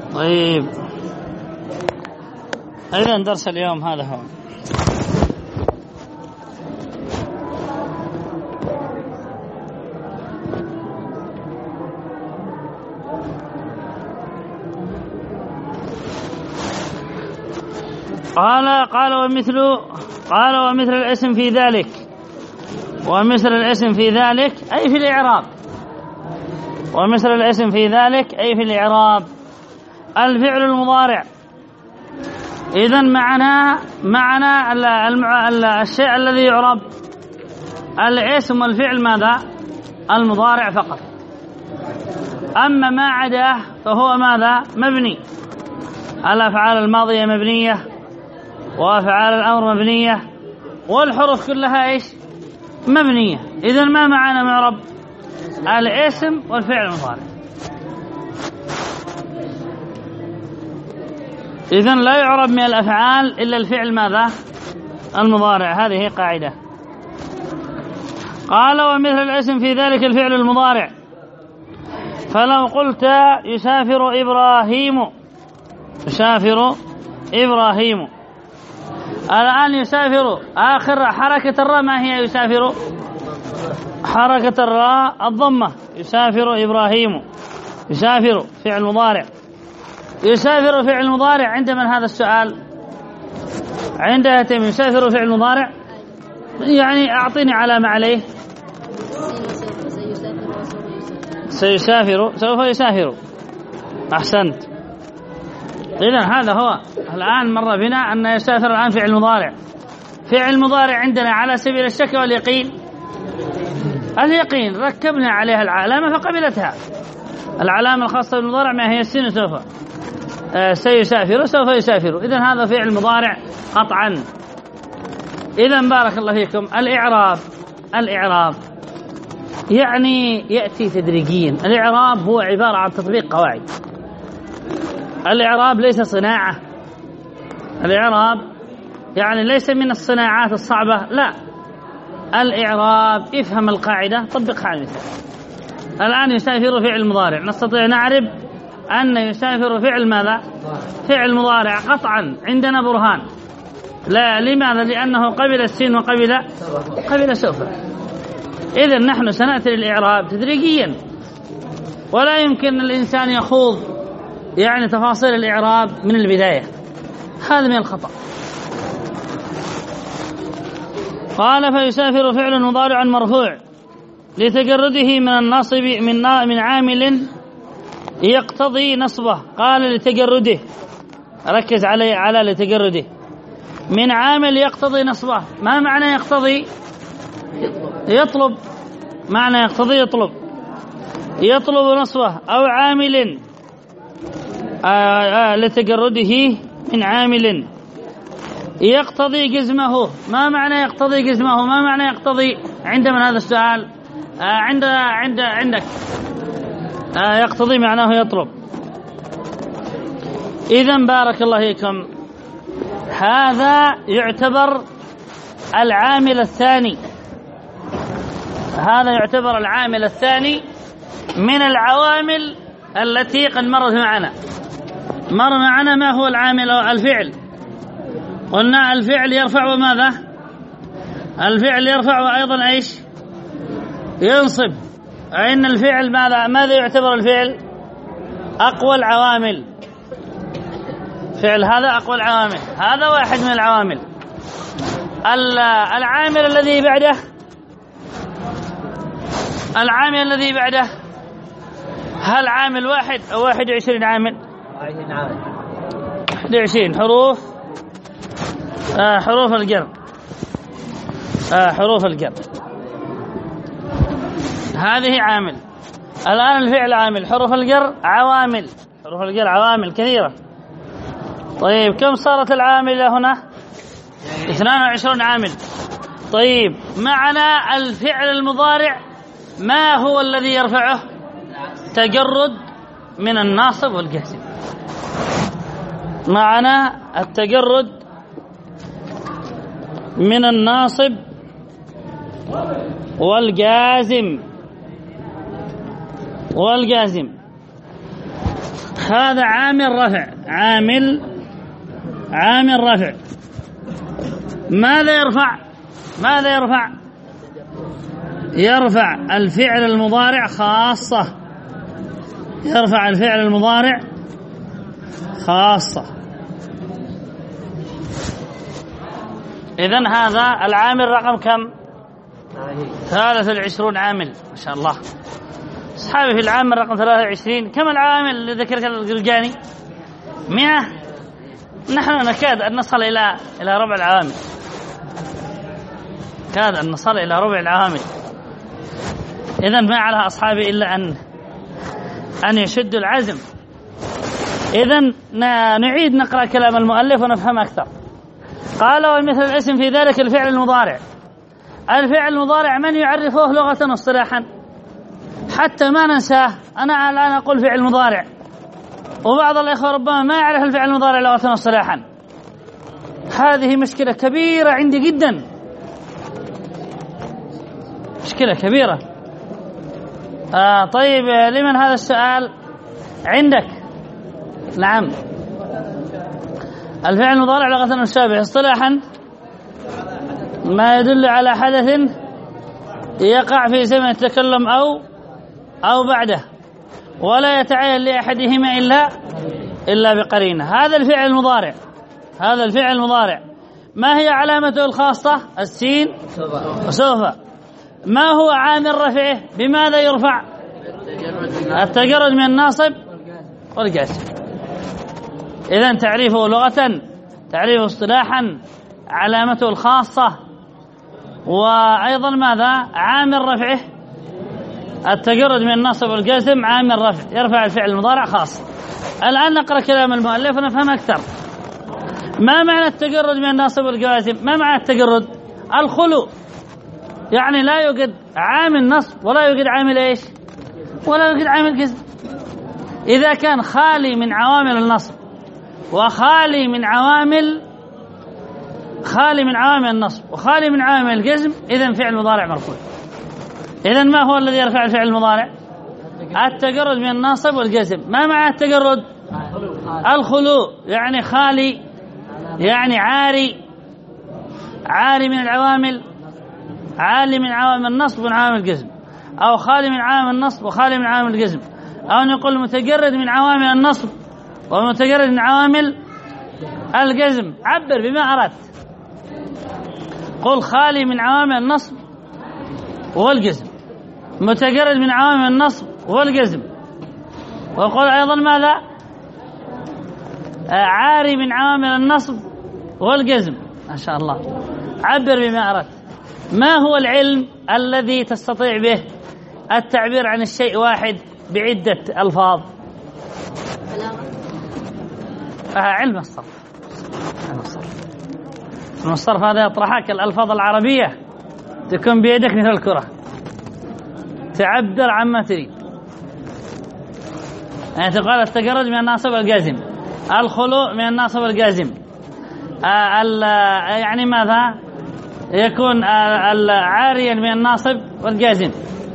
طيب، إذن درس اليوم هذا هو. قال ومثل الاسم في ذلك، ومثل الاسم في ذلك أي في الإعراب، ومثل الاسم في ذلك أي في الإعراب الفعل المضارع. إذن معنا الشيء الذي يعرب الاسم والفعل ماذا؟ المضارع فقط. أما ما عداه فهو ماذا؟ مبني. الأفعال الماضية مبنية، وأفعال الأمر مبنية، والحروف كلها إيش؟ مبنية. إذن ما معنا معرب؟ الاسم والفعل المضارع. إذن لا يعرب من الأفعال إلا الفعل ماذا؟ المضارع. هذه قاعدة. قال ومثل الاسم في ذلك الفعل المضارع. فلو قلت يسافر إبراهيم، يسافر إبراهيم، الآن يسافر آخر حركة الراء ما هي؟ يسافر حركة الراء الضمة. يسافر إبراهيم، يسافر فعل مضارع. يسافر فعل مضارع عند من هذا السؤال؟ عند هاتين. يسافر فعل مضارع، يعني أعطيني علامة عليه. سيسافر، سوف يسافر. أحسنت. إذن هذا هو. الآن مر بنا أن يسافر الآن فعل مضارع. فعل مضارع عندنا على سبيل الشك واليقين. اليقين ركبنا عليها العلامة فقبلتها. العلامة الخاصة بالمضارع ما هي؟ السين. سوف سيسافر، سوف يسافر. إذن هذا فعل مضارع قطعا. إذن بارك الله فيكم الإعراب يعني يأتي تدريجيا. الإعراب هو عبارة عن تطبيق قواعد. الإعراب ليس صناعة. الإعراب يعني ليس من الصناعات الصعبة، لا. الإعراب افهم القاعدة طبقها على المثال. الآن يسافر فعل مضارع، نستطيع نعرف أن يسافر فعل ماذا؟ فعل مضارع قطعا. عندنا برهان. لا، لماذا؟ لأنه قبل السين وقبل سوف. إذن نحن سنأتي للإعراب تدريجيا، ولا يمكن الإنسان يخوض يعني تفاصيل الإعراب من البداية. هذا من الخطأ. قال فيسافر فعل مضارع مرفوع لتجرده من النصب من عامل يقتضي نصبه. قال لتجرده، ركز على لتجرده من عامل يقتضي نصبه. ما معنى يقتضي؟ يطلب. معنى يقتضي يطلب نصبه أو عامل لتجرده من عامل يقتضي جزمه. ما معنى يقتضي جزمه؟ ما معنى يقتضي عند من هذا السؤال؟ عندك. يقتضي معناه يطلب. إذن بارك الله فيكم هذا يعتبر العامل الثاني. هذا يعتبر العامل الثاني من العوامل التي قد مرت معنا. مر معنا ما هو العامل؟ الفعل. قلنا الفعل يرفع ماذا؟ الفعل يرفع أيضا إيش؟ ينصب. إن الفعل ماذا يعتبر الفعل؟ أقوى العوامل. فعل هذا أقوى العوامل. هذا واحد من العوامل. العامل الذي بعده، العامل الذي بعده هل عامل واحد أو 21 عامل؟ 21 حروف الجر. حروف الجر هذه عامل. الآن الفعل عامل، حروف الجر عوامل. حروف الجر عوامل كثيرة. طيب كم صارت العاملة هنا؟ 22 عامل. طيب معنا الفعل المضارع ما هو الذي يرفعه؟ تجرد من الناصب والجازم. معنا التجرد من الناصب والجازم. هذا عامل رفع، عامل رفع. ماذا يرفع؟ يرفع الفعل المضارع خاصة، يرفع الفعل المضارع خاصة. إذن هذا العامل رقم كم؟ 23 عامل. ما شاء الله أصحابي، في العامل رقم 23 كم العامل اللي ذكرك الجرجاني؟ 100. نحن نكاد أن نصل إلى ربع العوامل، كاد أن نصل إلى ربع العوامل. إذن ما على أصحابي إلا أن يشدوا العزم. إذن نعيد نقرأ كلام المؤلف ونفهم أكثر. قال: ومثل الاسم في ذلك الفعل المضارع. الفعل المضارع من يعرفه لغة واصطلاحا حتى ما ننساه؟ أنا الآن أقول فعل مضارع، وبعض الإخوة ربما ما يعرف الفعل المضارع لغة واصطلاحا. هذه مشكلة كبيرة عندي جدا، مشكلة كبيرة. طيب، لمن هذا السؤال؟ عندك؟ نعم. الفعل المضارع لغة مشابه اصطلاحا ما يدل على حدث يقع في زمن التكلم أو بعده، ولا يتعين لأحدهما إلا بقرينة. هذا الفعل المضارع ما هي علامته الخاصة؟ السين وسوف. ما هو عامل رفعه؟ بماذا يرفع؟ التجرد من الناصب والجازم. إذن تعريفه لغة، تعريفه اصطلاحا، علامته الخاصة، وأيضا ماذا؟ عامل رفعه التجرد من الناصب والجازم، عامل رفع يرفع الفعل المضارع خاص. الآن نقرأ كلام المؤلف ونفهم أكثر. ما معنى التجرد من الناصب والجازم؟ ما معنى التجرد؟ الخلو، يعني لا يوجد عامل نصب ولا يوجد عامل ايش؟ ولا يوجد عامل جزم. إذا كان خالي من عوامل النصب وخالي من عوامل النصب وخالي من عوامل الجزم، إذن فعل مضارع مرفوع. إذن ما هو الذي يرفع الفعل المضارع؟ التجرد من الناصب والجزم. ما معنى التجرد؟ الخلو، يعني خالي، يعني عاري من العوامل، عالي من عوامل النصب وعوامل الجزم، أو خالي من عوامل النصب وخالي من عوامل الجزم، أو نقول متجرد من عوامل النصب ومتجرد من عوامل الجزم. عبر بما أردت، قل خالي من عوامل النصب والجزم، متجرد من عوامل النصب والجزم، وقل أيضا ماذا؟ عاري من عوامل النصب والجزم. ما شاء الله، عبر بما أردت. ما هو العلم الذي تستطيع به التعبير عن الشيء واحد بعدة ألفاظ؟ علم الصرف. علم الصرف هذا يطرحك الألفاظ العربية تكون بيدك مثل الكرة، تعبر عما تريد. يعني تقال التجرد من الناصب والجازم، الخلو من الناصب والجازم، يعني ماذا؟ يكون عاريا من الناصب والجازم.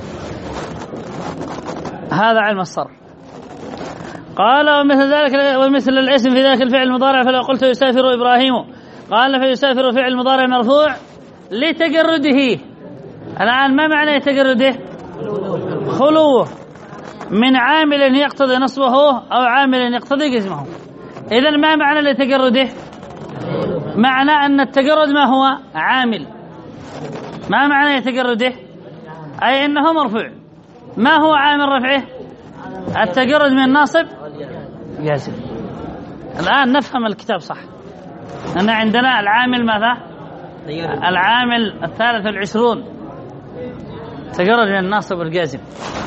هذا علم الصرف. قال: ومثل الاسم في ذاك الفعل المضارع، فلو قلت يسافر إبراهيم، قال فيسافر فعل مضارع مرفوع لتجرده. الآن ما معنى تجرده؟ خلوه من عامل يقتضي نصبه أو عامل يقتضي جزمه. إذن ما معنى لتجرده؟ معنى أن التجرد ما هو؟ عامل. ما معنى يتجرده؟ أي أنه مرفوع. ما هو عامل رفعه؟ التجرد من الناصب جازم. الآن نفهم الكتاب صح. أن عندنا العامل ماذا؟ العامل 23 تجرد من الناصب والجازم.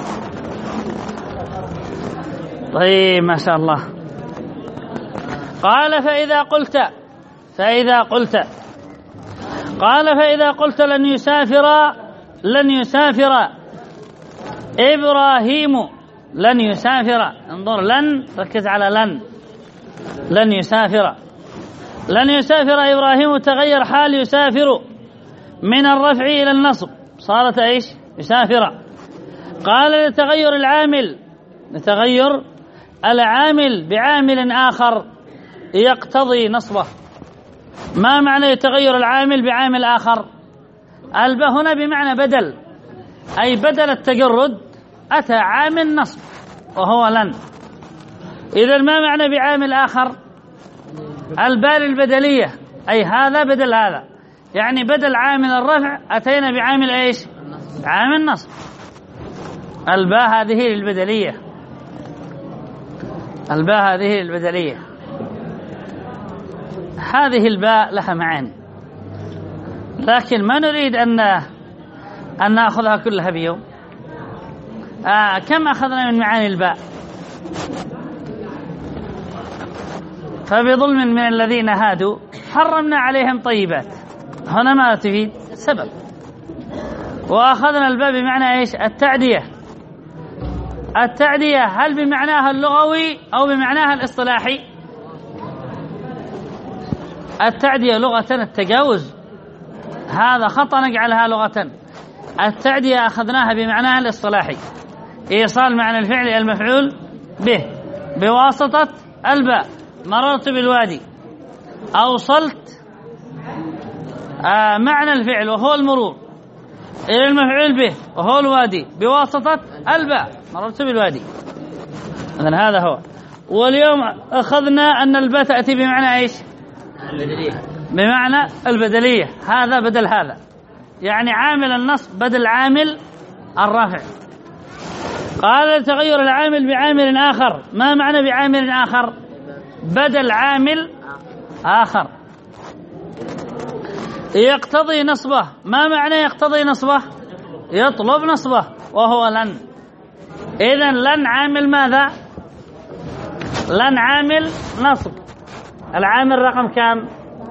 طيب، ما شاء الله. قال: فإذا قلت لن يسافر إبراهيم، لن يسافر، انظر لن، ركز على لن يسافر إبراهيم، تغير حال يسافر من الرفع إلى النصب، صارت ايش؟ يسافر. قال: لتغير العامل بعامل آخر يقتضي نصبه. ما معنى يتغير العامل بعامل آخر؟ الباء هنا بمعنى بدل، أي بدل التجرد أتى عامل نصب وهو لن. إذا ما معنى بعامل آخر؟ الباء البدلية، أي هذا بدل هذا، يعني بدل عامل الرفع أتينا بعامل إيش؟ عامل نصب. الباء هذه البدلية، الباء هذه البدلية. هذه الباء لها معاني، لكن ما نريد أن نأخذها كلها بيوم. كم أخذنا من معاني الباء؟ فبظلم من الذين هادوا حرمنا عليهم طيبات، هنا ما تفيد سبب. وأخذنا الباء بمعنى إيش؟ التعدية. التعدية هل بمعناها اللغوي أو بمعناها الاصطلاحي؟ التعدية لغة التجاوز، هذا خطأ نجعلها لغة. التعدية أخذناها بمعناها الاصطلاحي، إيصال معنى الفعل المفعول به بواسطة الباء. مررت بالوادي، أوصلت معنى الفعل وهو المرور إلى المفعول به وهو الوادي بواسطة الباء، مررت بالوادي. إذن هذا هو. واليوم أخذنا أن الباء تأتي بمعنى إيش؟ البدلية، بمعنى البدلية، هذا بدل هذا، يعني عامل النصب بدل عامل الرفع. قال تغير العامل بعامل آخر. ما معنى بعامل آخر؟ بدل عامل آخر يقتضي نصبه. ما معنى يقتضي نصبه؟ يطلب نصبه وهو لن. إذن لن عامل ماذا؟ لن عامل نصب. العامل رقم كم؟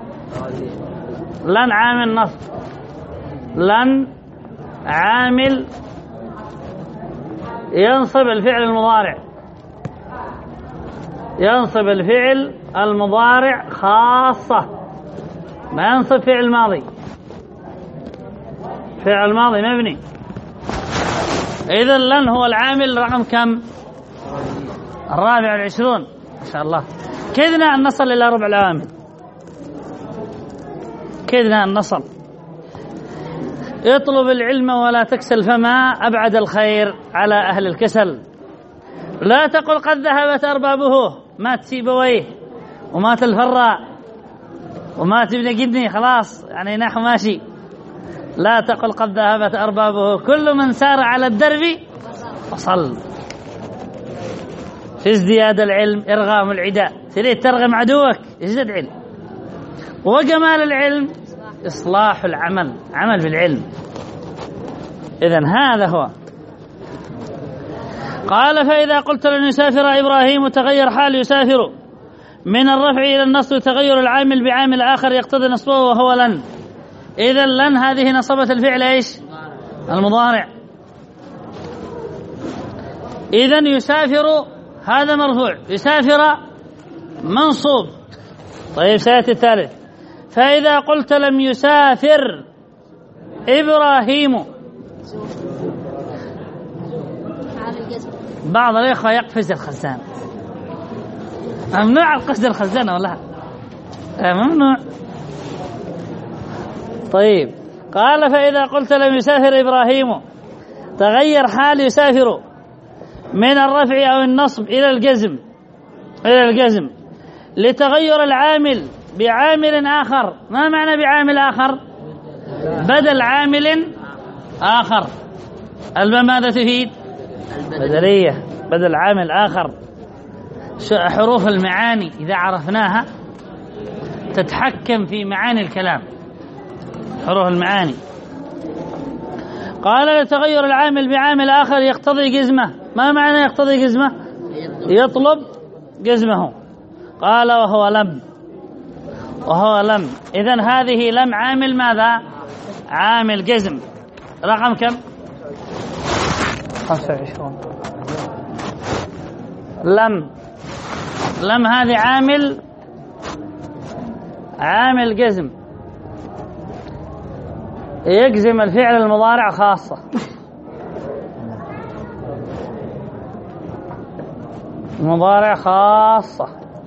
لن عامل نصب. لن عامل ينصب الفعل المضارع، ينصب الفعل المضارع خاصة، ما ينصب فعل ماضي. فعل ماضي مبني. إذن لن هو العامل رقم كم؟ 24. ما شاء الله. كدنا أن نصل إلى ربع العامل، كدنا أن نصل. اطلب العلم ولا تكسل، فما أبعد الخير على أهل الكسل. لا تقل قد ذهبت أربابه، مات سيبويه ومات الفراء ومات ابن جدني، خلاص يعني نحو ماشي. لا تقل قد ذهبت أربابه، كل من سار على الدرب وصل. في ازدياد العلم إرغام العداء، تريد ترغم عدوك ازدد علم. وجمال العلم إصلاح العمل، عمل بالعلم. إذن هذا هو. قال فإذا قلت لن يسافر إبراهيم تغير حال يسافر من الرفع إلى النصب، تغير العامل بعامل آخر يقتضي نصبه وهو لن. إذن لن هذه نصبت الفعل إيش؟ المضارع. إذن يسافر هذا مرفوع، يسافر منصوب. طيب سيأتي الثالث. فإذا قلت لم يسافر إبراهيم، بعض الإخوة يقفز الخزان. ممنوع القفز الخزان ولا ممنوع؟ طيب قال فإذا قلت لم يسافر إبراهيم تغير حال يسافر من الرفع أو النصب إلى الجزم، إلى الجزم لتغير العامل بعامل آخر. ما معنى بعامل آخر؟ بدل عامل آخر. الباء ماذا تفيد؟ بدلية، بدل عامل آخر. حروف المعاني إذا عرفناها تتحكم في معاني الكلام، حروف المعاني. قال لتغير العامل بعامل آخر يقتضي جزمه. ما معنى يقتضي جزمه؟ يطلب جزمه. قال وهو لم، وهو لم. إذن هذه لم عامل ماذا؟ عامل جزم. رقم كم؟ 25. لم هذه عامل جزم، يجزم الفعل المضارع خاصة. مضارع خاصة.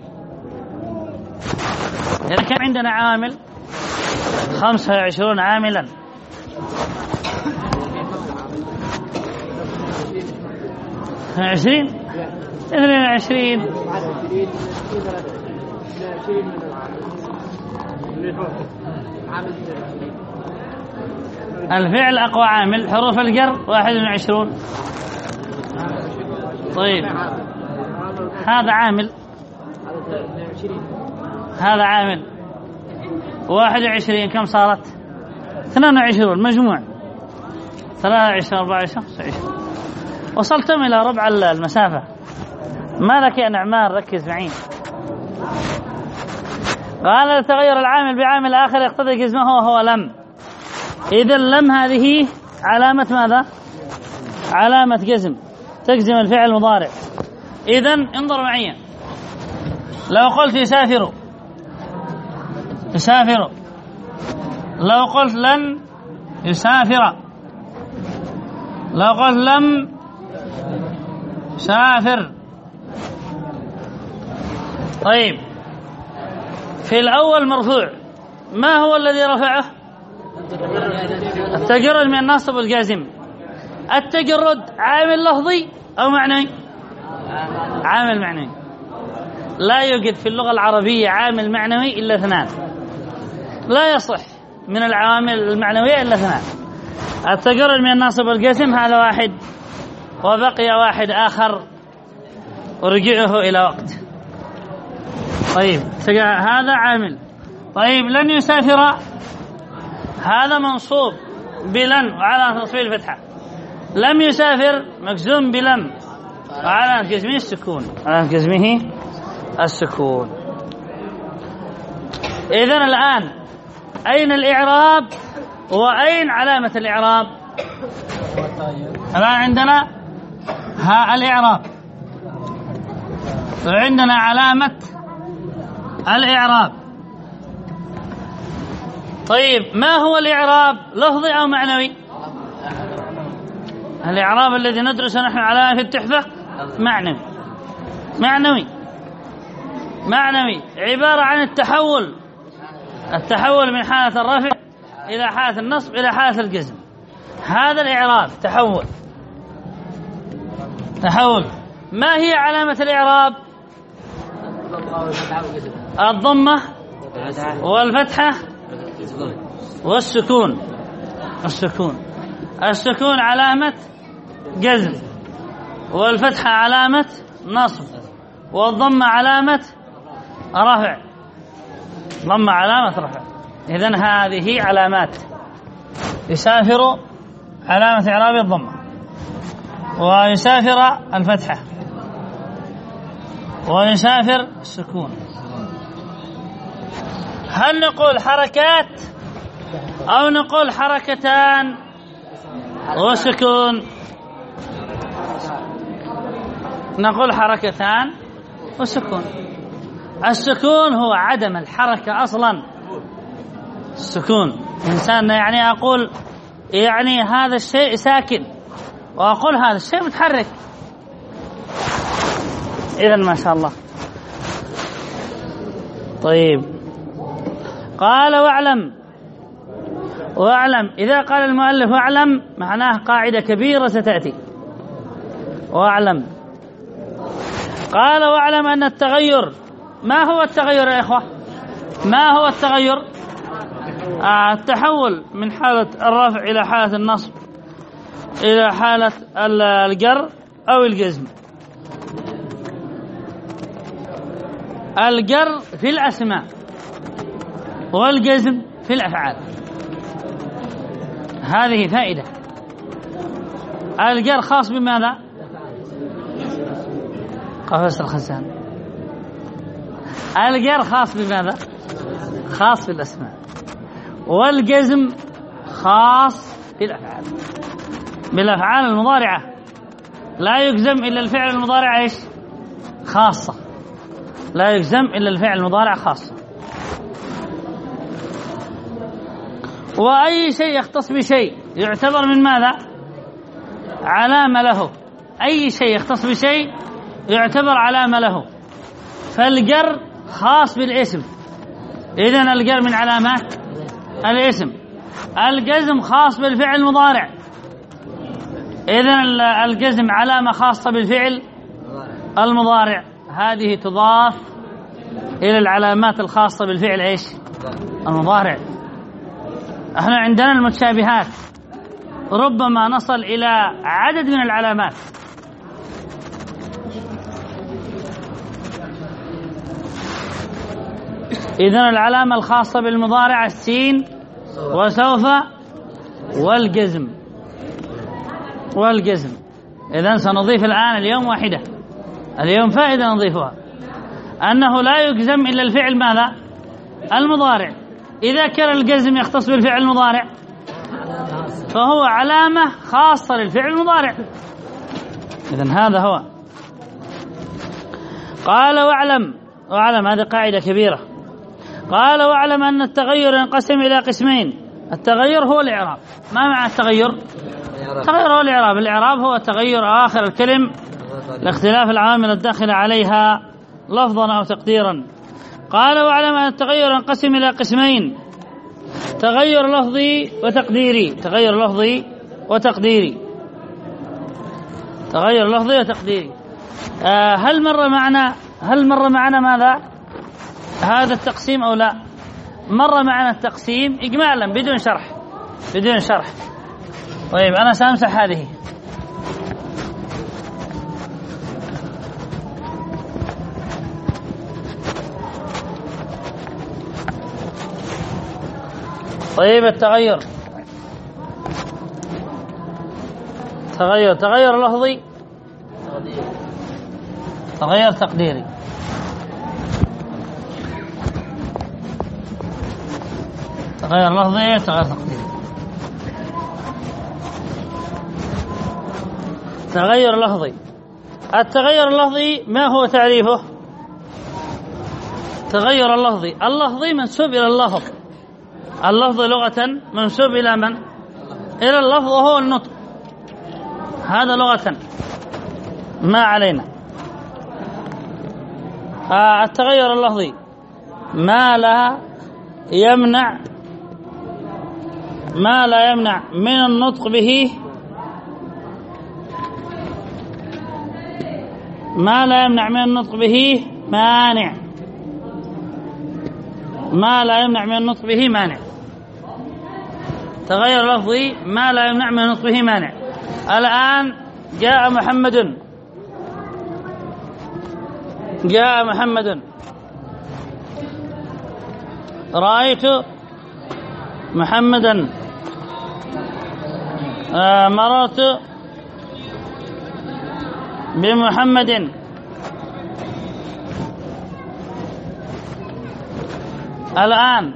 إذا كان عندنا عامل 25 عاملا، 20 22 الفعل أقوى عامل، حروف الجر 21. طيب هذا عامل، هذا عامل 21، كم صارت؟ 22 مجموع 23 24 25. وصلتم إلى ربع المسافة. ما لك يا نعمان؟ ركز معي. قال تغير العامل بعامل آخر يقتضي جزمه وهو لم. إذا لم هذه علامة ماذا؟ علامة جزم، تجزم الفعل المضارع. إذا انظر معي، لو قلت يسافر يسافر، لو قلت لن يسافر، لو قلت لم سافر. طيب في الأول مرفوع، ما هو الذي رفعه؟ التجرد من الناصب والجازم. التجرد عامل لفظي أو معنوي؟ عامل معنوي. لا يوجد في اللغة العربية عامل معنوي إلا 2، لا يصح من العوامل المعنوية إلا 2. التجرد من الناصب والجازم هذا واحد، وبقي واحد آخر ورجعه إلى وقت. طيب هذا عامل. طيب لن يسافر هذا منصوب بلن وعلى تصوير الفتحة. لم يسافر مجزوم بلم وعلى جزمه السكون، على جزمه السكون. إذن الآن أين الإعراب وأين علامة الإعراب؟ الآن عندنا ها الإعراب وعندنا علامة الإعراب. طيب ما هو الإعراب، لفظي أو معنوي؟ الإعراب الذي ندرسه نحن على في التحفة معنوي. معنوي معنوي عبارة عن التحول، التحول من حالة الرفع إلى حالة النصب إلى حالة الجزم. هذا الإعراب تحول. تحول. ما هي علامة الإعراب؟ الضمة والفتحة والسكون. السكون علامة جزم، والفتحة علامة نصب، والضمة علامة رفع. ضمة علامة رفع. إذن هذه علامات. يسافر علامة إعراب الضمة، ويسافر الفتحة، ويسافر السكون. هل نقول حركات أو نقول حركتان وسكون؟ نقول حركتان وسكون. السكون هو عدم الحركة أصلا. السكون إنسان يعني أقول يعني هذا الشيء ساكن، وأقول هذا الشيء متحرك. إذن ما شاء الله. طيب قال واعلم. إذا قال المؤلف واعلم معناه قاعدة كبيرة ستأتي. واعلم. قال واعلم أن التغير. ما هو التغير يا إخوة؟ ما هو التغير؟ التحول من حالة الرفع إلى حالة النصب إلى حالة الجر أو الجزم. الجر في الأسماء والجزم في الأفعال. هذه فائدة. الجر خاص بماذا؟ قفص الخزان. الجر خاص بماذا؟ خاص بالأسماء. والجزم خاص بالأفعال، بالأفعال المضارعة. لا يجزم إلا الفعل المضارع إيش؟ خاصة. لا يجزم إلا الفعل المضارع خاصة. وأي شيء يختص بشيء يعتبر من ماذا؟ علامة له. أي شيء يختص بشيء يعتبر علامة له، فالجر خاص بالاسم، إذن الجر من علامات الاسم. الجزم خاص بالفعل المضارع، إذن الجزم علامة خاصة بالفعل المضارع، هذه تضاف إلى العلامات الخاصة بالفعل إيش؟ المضارع. احنا عندنا المتشابهات ربما نصل إلى عدد من العلامات. إذن العلامة الخاصة بالمضارع السين وسوف والجزم. إذن سنضيف الآن اليوم واحدة، اليوم فائدة نضيفها، أنه لا يجزم إلا الفعل ماذا؟ المضارع. إذا كان الجزم يختص بالفعل المضارع فهو علامة خاصة للفعل المضارع. إذن هذا هو. قال واعلم هذه قاعدة كبيرة. قال واعلم أن التغير ينقسم إلى قسمين. التغير هو الإعراب. ما معنى التغير؟ التغير هو الإعراب. الإعراب هو تغير آخر الكلم لاختلاف العوامل الداخلة عليها لفظا أو تقديرا. قال واعلم أن التغير ينقسم إلى قسمين: تغير لفظي وتقديري. تغير لفظي وتقديري. هل مر معنا ماذا؟ هذا التقسيم أو لا؟ مر معنا التقسيم إجمالا بدون شرح. طيب أنا سأمسح هذه. طيب التغير لفظي، تغير تقديري. تغير لفظي، تغير تقديري. تغير لفظي. التغير اللفظي ما هو تعريفه؟ تغير اللفظي منسوب إلى اللفظ. اللفظ لغة منسوب إلى من؟ إلى اللفظ، وهو النطق. هذا لغة ما علينا. التغير اللفظي ما لا يمنع من النطق به، ما لا يمنع من النطق به مانع. ما لا يمنع من النطق به مانع. تغير لفظي ما لا يمنع من النطق به مانع. الآن جاء محمد، رأيت محمدا، مررت بمحمد. الآن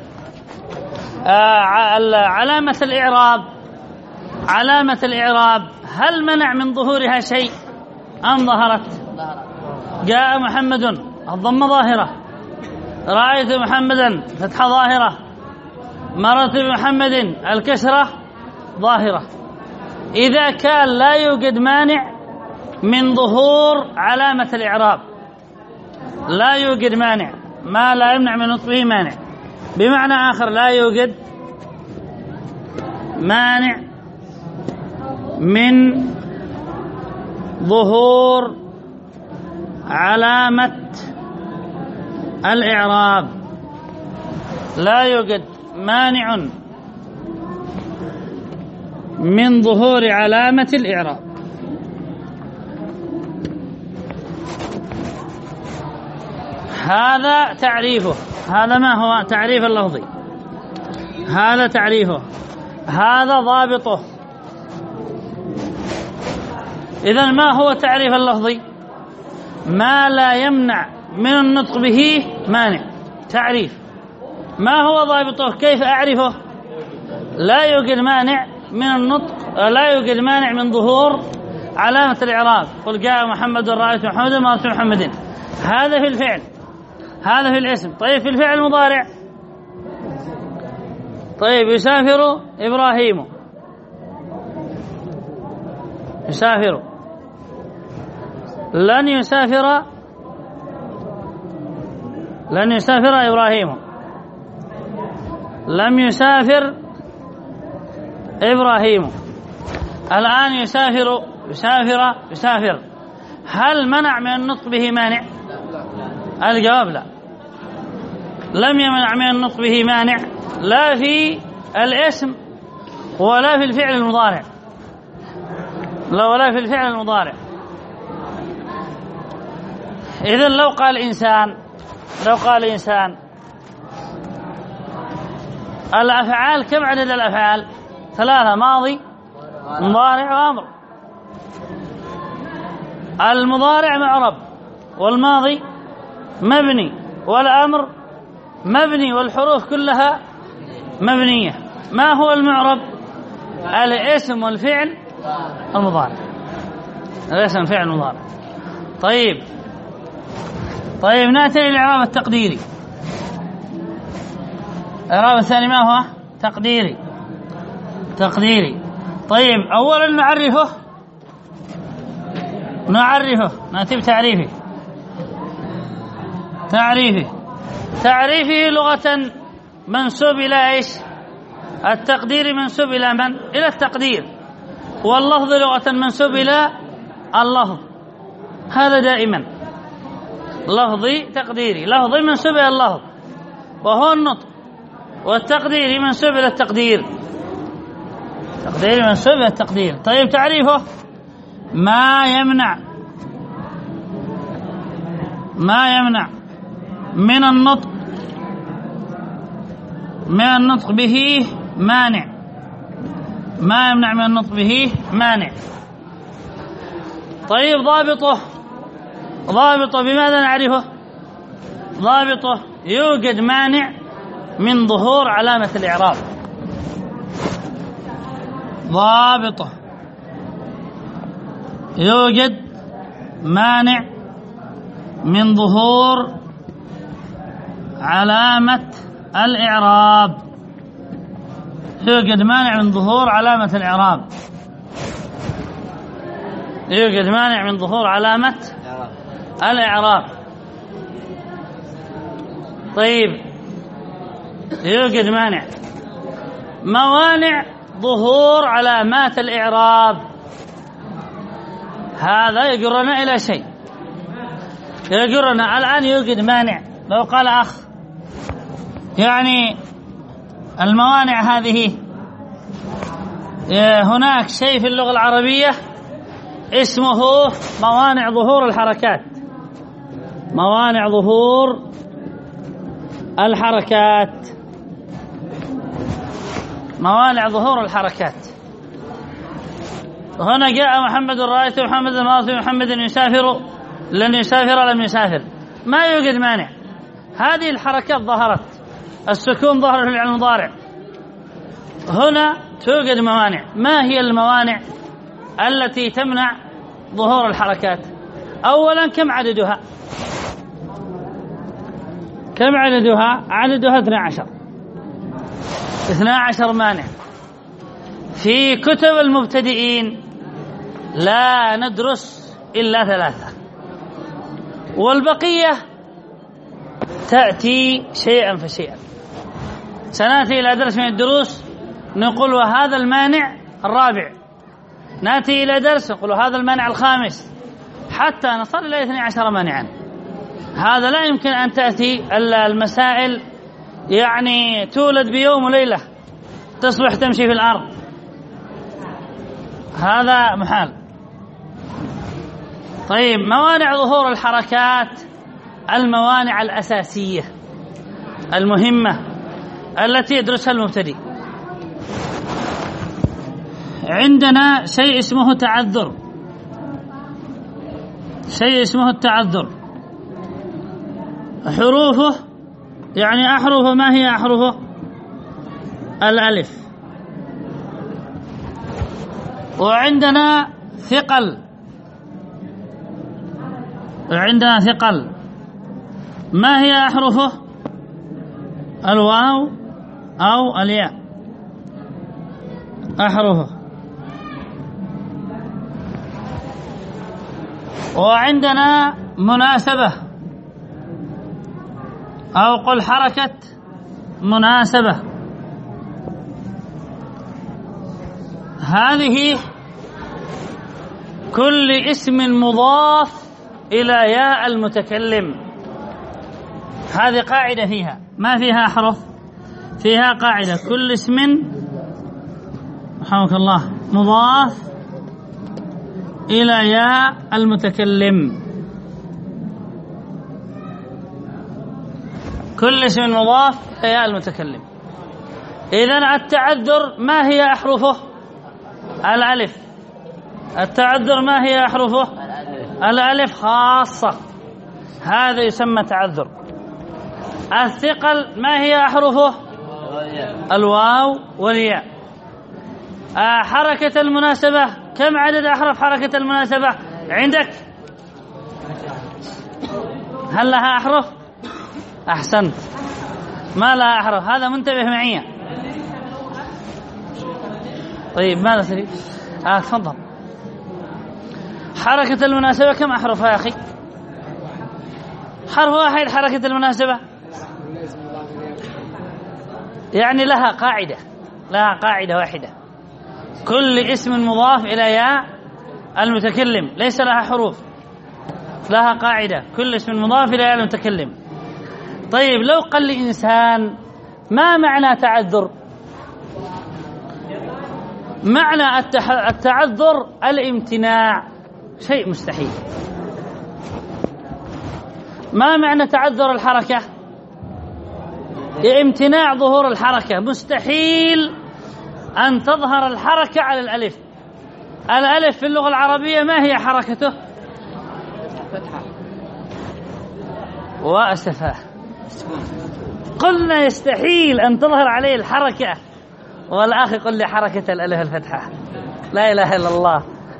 علامة الإعراب هل منع من ظهورها شيء أم ظهرت؟ جاء محمد الضمة ظاهرة، رأيت محمدا فتحة ظاهرة، مررت بمحمد الكسرة ظاهرة. إذا كان لا يوجد مانع من ظهور علامة الإعراب، لا يوجد مانع، ما لا يمنع من نطقه مانع، بمعنى آخر لا يوجد مانع من ظهور علامة الإعراب، لا يوجد مانع من ظهور علامة الإعراب. هذا تعريفه. هذا ما هو تعريف اللفظي، هذا تعريفه، هذا ضابطه. إذن ما هو تعريف اللفظي؟ ما لا يمنع من النطق به مانع. تعريف. ما هو ضابطه؟ كيف أعرفه؟ لا يوجد مانع من النطق، لا يوجد مانع من ظهور علامة الإعراب. قل جاء محمد، رأيت محمدا، مررت محمد. هذا في الفعل، هذا في الاسم. طيب في الفعل المضارع، طيب يسافر إبراهيم، يسافر لن يسافر إبراهيم. لم يسافر إبراهيم. الآن يسافر. هل منع من النطق به مانع؟ الجواب لا، لم يمنع من النطق به مانع، لا في الاسم ولا في الفعل المضارع، ولا في الفعل المضارع. إذن لو قال إنسان الأفعال، كم عدد الأفعال؟ 3: ماضي، مضارع، وأمر. المضارع معرب، والماضي مبني، والأمر مبني، والحروف كلها مبنية. ما هو المعرب؟ الاسم والفعل المضارع. الاسم والفعل المضارع. طيب نأتي للإعراب التقديري. الإعراب الثاني ما هو؟ تقديري. طيب أولا نعرفه. نأتي بتعريفه. تعريفه لغة منسوب إلى إيش؟ التقدير منسوب إلى من؟ إلى التقدير. واللفظ لغة منسوب إلى اللفظ. هذا دائما لفظي تقديري. لفظي منسوب إلى اللفظ وهو النطق، والتقديري منسوب إلى التقدير. تقديري منسوب إلى التقدير. طيب تعريفه: ما يمنع من النطق به مانع. ما يمنع من النطق به مانع. طيب ضابطه بماذا نعرفه؟ ضابطه: يوجد مانع من ظهور علامة الإعراب. ضابطه: يوجد مانع من ظهور علامة الإعراب. يوجد مانع من ظهور علامة الإعراب. يوجد مانع من ظهور علامة الإعراب. طيب يوجد موانع ظهور علامات الإعراب. هذا يجرنا إلى شيء. يجرنا الآن يوجد مانع. لو قال أخ يعني الموانع هذه، هناك شيء في اللغة العربية اسمه موانع ظهور الحركات. موانع ظهور الحركات. موانع ظهور الحركات. هنا جاء محمد، رأيت محمد الماضي، محمد يسافر، لن يسافر، لم يسافر. ما يوجد مانع. هذه الحركات ظهرت، السكون ظهر في الفعل المضارع. هنا توجد موانع. ما هي الموانع التي تمنع ظهور الحركات؟ أولا كم عددها؟ عددها 12 مانع. في كتب المبتدئين لا ندرس إلا 3، والبقية تأتي شيئا فشيئا. سنأتي إلى درس من الدروس نقول وهذا المانع الرابع، نأتي إلى درس نقول هذا المانع الخامس، حتى نصل إلى 12 مانعا. هذا لا يمكن أن تأتي المسائل يعني تولد بيوم وليلة تصبح تمشي في الأرض، هذا محال. طيب موانع ظهور الحركات، الموانع الأساسية المهمة التي يدرسها المبتدئ. عندنا شيء اسمه التعذر. حروفه يعني أحرفه. ما هي أحرفه؟ الألف. وعندنا ثقل. ما هي أحرفه؟ الواو أو الياء. أحرفه. وعندنا مناسبة أو قل حركة مناسبة. هذه كل اسم مضاف إلى ياء المتكلم. هذه قاعدة فيها، ما فيها حرف، فيها قاعدة: كل اسم رحمك الله مضاف إلى ياء المتكلم. كل اسم مضاف إلى ياء المتكلم. إذن التعذر ما هي أحرفه؟ الألف. التعذر ما هي أحرفه؟ الألف خاصة، هذا يسمى تعذر. الثقل ما هي أحرفه؟ الواو والياء. حركة المناسبة، كم عدد أحرف حركة المناسبة عندك؟ هل لها أحرف؟ أحسنت، ما لها أحرف، هذا منتبه معي. طيب ماذا تريد؟ تفضل. حركة المناسبة كم أحرفها يا أخي؟ حرف واحد حركة المناسبة، يعني لها قاعدة، لها قاعدة واحدة: كل اسم مضاف إلى ياء المتكلم ليس لها حروف، لها قاعدة: كل اسم مضاف إلى ياء المتكلم. طيب لو قال لي إنسان ما معنى تعذر؟ معنى التعذر الامتناع، شيء مستحيل. ما معنى تعذر الحركة؟ امتناع ظهور الحركة، مستحيل أن تظهر الحركة على الألف. الألف في اللغة العربية ما هي حركته؟ وأسفاه. قلنا يستحيل أن تظهر عليه الحركة، والآخ يقول لي حركة الألف الفتحة، لا إله إلا الله.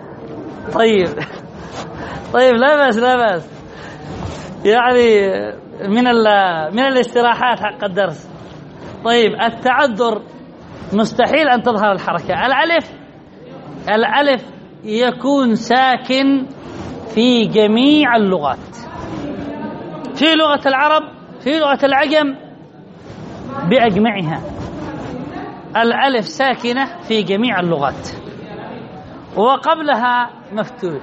طيب لا بأس، لا بأس، يعني من الاستراحات حق الدرس. طيب التعذر مستحيل أن تظهر الحركة. الألف يكون ساكن في جميع اللغات، في لغة العرب، في لغة العجم بأجمعها. الألف ساكنة في جميع اللغات، وقبلها مفتوح.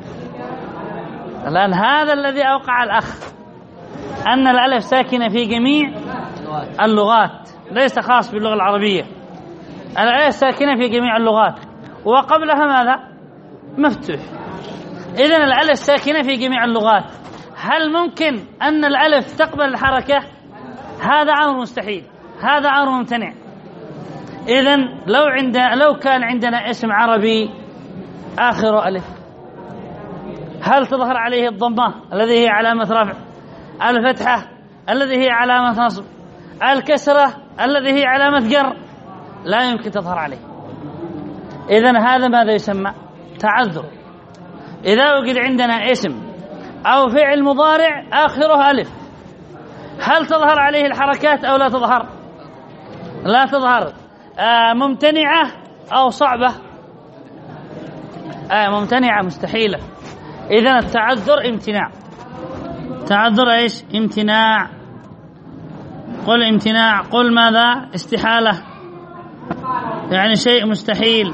الآن هذا الذي أوقع الأخ، أن الألف ساكنة في جميع اللغات، ليس خاص باللغة العربية. الألف ساكنة في جميع اللغات وقبلها ماذا؟ مفتوح. إذن الألف ساكنة في جميع اللغات، هل ممكن أن الألف تقبل الحركة؟ هذا أمر مستحيل، هذا أمر ممتنع. إذن لو كان عندنا اسم عربي آخر ألف، هل تظهر عليه الضمة الذي هي علامة رفع، الفتحة الذي هي علامة نصب، الكسرة الذي هي علامة جر؟ لا يمكن تظهر عليه. إذن هذا ماذا يسمى؟ تعذر. إذا وجد عندنا اسم أو فعل مضارع آخره ألف، هل تظهر عليه الحركات أو لا تظهر؟ لا تظهر. ممتنعة أو صعبة؟ ممتنعة، مستحيلة. إذن التعذر امتناع. تعذر إيش؟ امتناع. قل امتناع، قل ماذا؟ استحالة، يعني شيء مستحيل،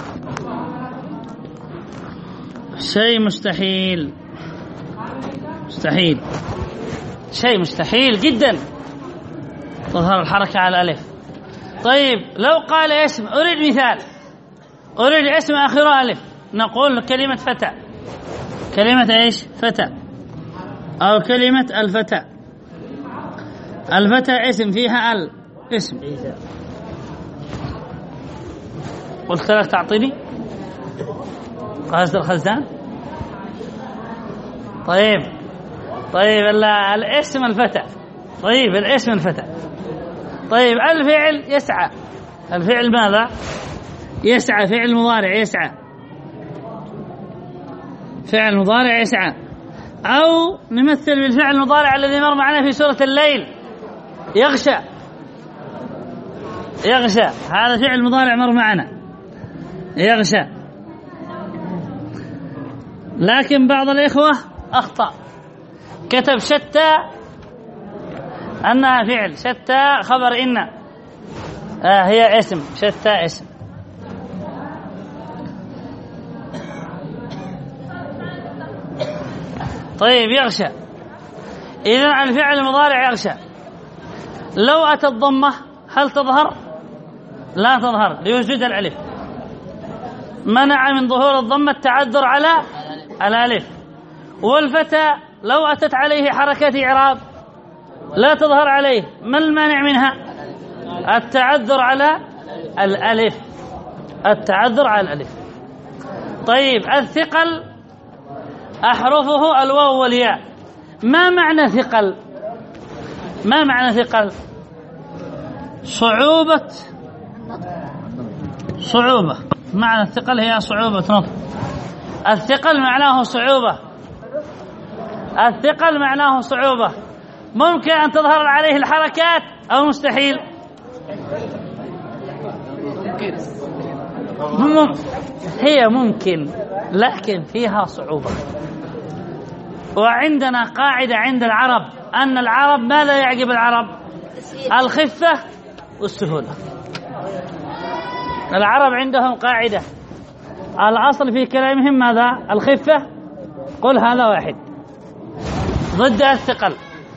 شيء مستحيل، مستحيل، شيء مستحيل جدا تظهر الحركة على الألف. طيب لو قال اسم، أريد مثال، أريد اسم آخره ألف، نقول كلمة فتى. كلمة إيش؟ فتى، أو كلمة الفتى. الفتى اسم فيها اسم. قلت لك تعطيني قصد الخزان. طيب الاسم الفتى. طيب الاسم الفتى. طيب الفعل يسعى. الفعل ماذا؟ يسعى، فعل مضارع يسعى، فعل مضارع يسعى. أو نمثل بالفعل المضارع الذي مر معنا في سورة الليل، يغشى. يغشى هذا فعل مضارع مر معنا، يغشى. لكن بعض الإخوة أخطأ، كتب شتى أنها فعل، شتى خبر إن، هي اسم، شتى اسم. طيب يغشى، إذن الفعل المضارع يغشى لو أتى الضمة هل تظهر؟ لا تظهر لوجود الألف، منع من ظهور الضمة التعذر على الألف. والفتى لو أتت عليه حركة إعراب لا تظهر عليه، ما المانع منها؟ التعذر على الألف، التعذر على الألف. طيب الثقل أحرفه الواو والياء، ما معنى ثقل؟ ما معنى ثقل؟ صعوبة، معنى الثقل هي صعوبة نطق. الثقل معناه صعوبة، الثقل معناه صعوبة. ممكن أن تظهر عليه الحركات أو مستحيل؟ هي ممكن لكن فيها صعوبة. وعندنا قاعدة عند العرب أن العرب ماذا يعجب العرب؟ الخفة والسهولة. العرب عندهم قاعدة، الأصل في كلامهم ماذا؟ الخفة، قل هذا واحد، ضدها الثقل،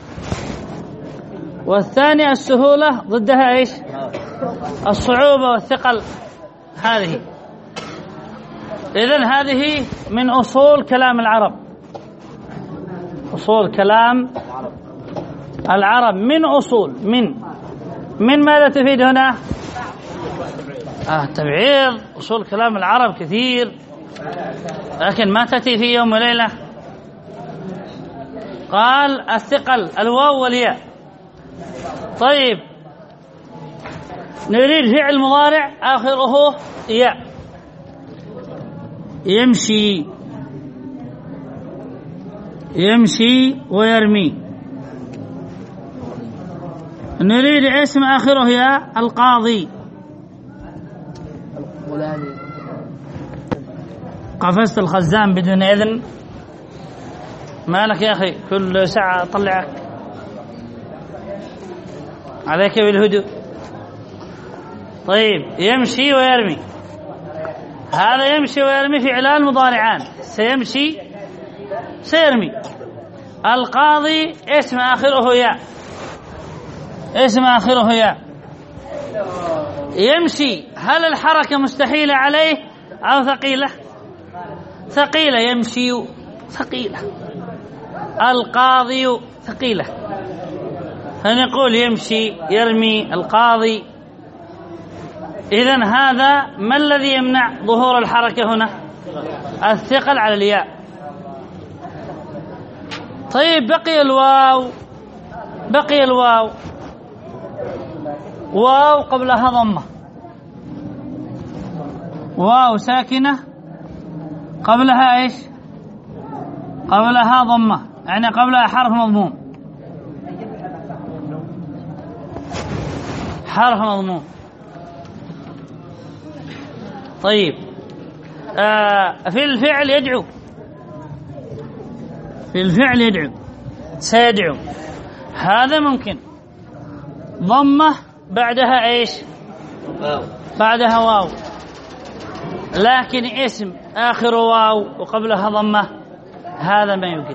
والثانية السهولة ضدها ايش؟ الصعوبة والثقل. هذه إذن هذه من أصول كلام العرب، أصول كلام العرب، من أصول من ماذا تفيد هنا؟ تبعيض. أصول كلام العرب كثير لكن ما تأتي في يوم وليلة. قال الثقل الواو والياء. طيب نريد فعل مضارع آخره ياء، يمشي ويرمي. نريد اسم آخره ياء، القاضي. قفزت الخزان بدون إذن، مالك يا أخي كل ساعة أطلعك؟ عليك بالهدوء. طيب يمشي ويرمي، هذا يمشي ويرمي فعلان مضارعان، سيمشي سيرمي. القاضي اسم آخره ياء، اسم آخره ياء. يمشي هل الحركة مستحيلة عليه أو ثقيلة؟ ثقيلة. يمشي ثقيلة، القاضي ثقيلة، فنقول يمشي يرمي القاضي. إذن هذا ما الذي يمنع ظهور الحركة هنا؟ الثقل على الياء. طيب بقي الواو، واو قبلها ضمة، واو ساكنة قبلها ايش؟ قبلها ضمة، يعني قبلها حرف مضموم، حرف مضموم. طيب في الفعل يدعو، في الفعل يدعو، سيدعو، هذا ممكن ضمة بعدها ايش؟ بعدها واو. لكن اسم آخر واو وقبلها ضمة هذا ما يوجد،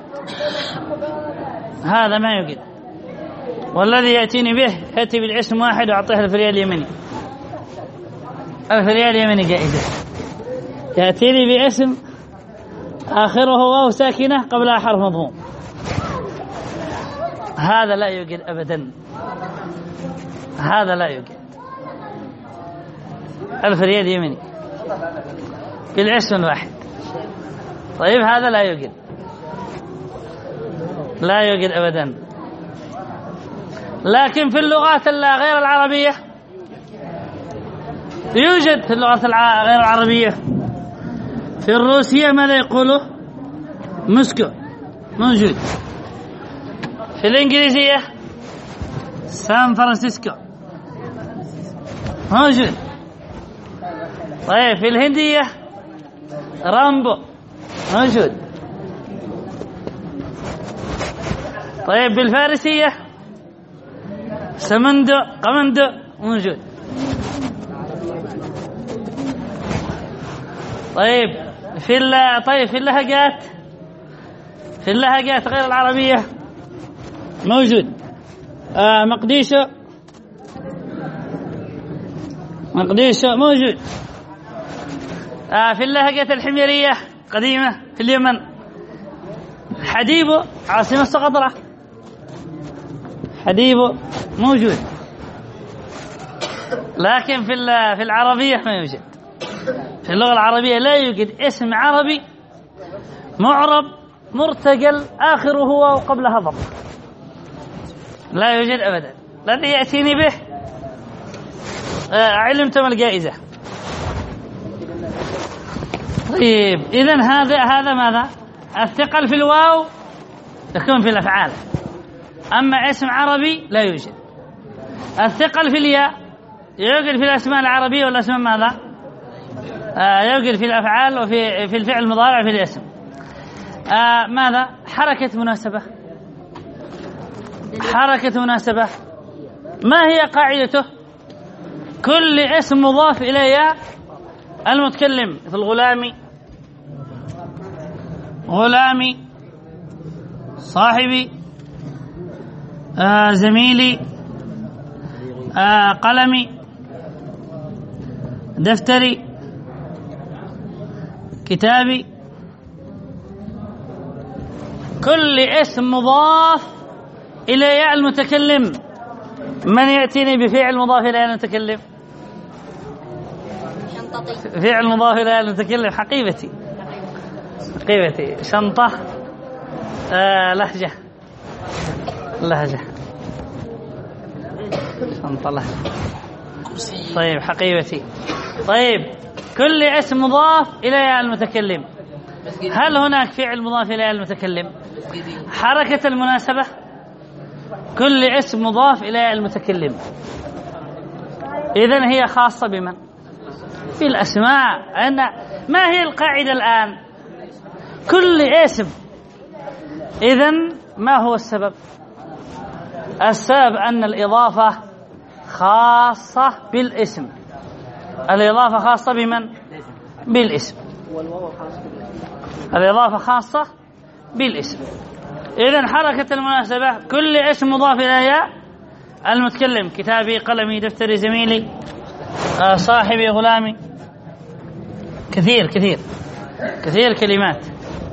هذا ما يوجد. والذي يأتيني به يأتي بالاسم واحد وأعطيه الفريال اليمني، الفريال اليمني جائزة. يأتيني باسم آخره واو ساكنة قبلها حرف مضموم، هذا لا يوجد أبدا، هذا لا يوجد. الفريال اليمني بالاسم الواحد. طيب هذا لا يوجد، لا يوجد أبدا. لكن في اللغات غير العربية يوجد، في اللغات غير العربية. في الروسية ماذا يقولوا؟ موسكو، موجود. في الإنجليزية سان فرانسيسكو، موجود. طيب في الهندية رامبو، موجود. طيب بالفارسية سمندو قمندو موجود. طيب في اللهجات، في اللهجات غير العربية موجود. مقديشو موجود. في اللهجة الحميرية قديمة في اليمن حديبو عاصمة الصقطرة، حديبو موجود. لكن في العربية ما يوجد. في اللغة العربية لا يوجد اسم عربي معرب مرتجل آخره هو وقبلها ضم، لا يوجد أبدا. الذي يأتيني به علمتم الجائزة. طيب إذن هذا ماذا؟ الثقل في الواو يكون في الأفعال، أما اسم عربي لا يوجد. الثقل في الياء يوجد في الأسماء العربية والأسماء ماذا؟ يوجد في الأفعال وفي الفعل المضارع في الاسم. ماذا؟ حركة مناسبة. حركة مناسبة ما هي قاعدته؟ كل اسم مضاف إليه المتكلم، مثل غلامي، صاحبي، زميلي، قلمي، دفتري، كتابي. كل اسم مضاف إلى المتكلم. من يأتيني بفعل مضاف إلى المتكلم؟ فعل مضاف إلى المتكلم حقيبتي. شنطة لهجة شنطة لهجة. طيب حقيبتي. طيب كل اسم مضاف إلى المتكلم. هل هناك فعل مضاف إلى المتكلم؟ حركة المناسبة كل اسم مضاف إلى المتكلم. إذن هي خاصة بمن؟ في الأسماء. ما هي القاعدة الآن؟ كل اسم. إذن ما هو السبب؟ السبب أن الإضافة خاصة بالاسم. الإضافة خاصة بمن؟ بالاسم. الإضافة خاصة بالاسم. إذن حركة المناسبة كل اسم مضاف إلى المتكلم. كتابي، قلمي، دفتري، زميلي، صاحبي، غلامي. كثير كلمات.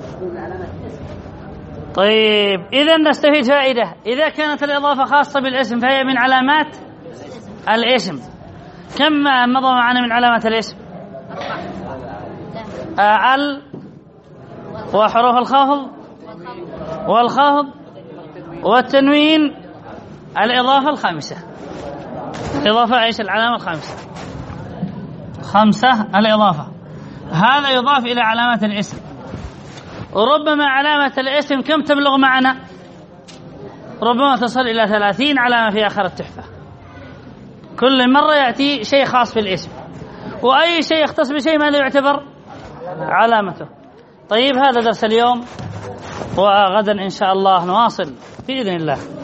طيب إذن نستفيد فائدة. إذا كانت الإضافة خاصة بالاسم فهي من علامات الاسم. كم مضى معنا من علامات الاسم؟ ال وحروف الخفض والخفض والتنوين. الإضافة الخامسة. الإضافة إيش العلامة الخامسة؟ 5 الإضافة. هذا يضاف إلى علامات الاسم. وربما علامة الاسم كم تبلغ معنا؟ ربما تصل إلى 30 علامة في آخر التحفة. كل مرة يأتي شيء خاص بالاسم، وأي شيء يختص بشيء ماذا يعتبر علامته. طيب هذا درس اليوم، وغدا إن شاء الله نواصل بإذن الله.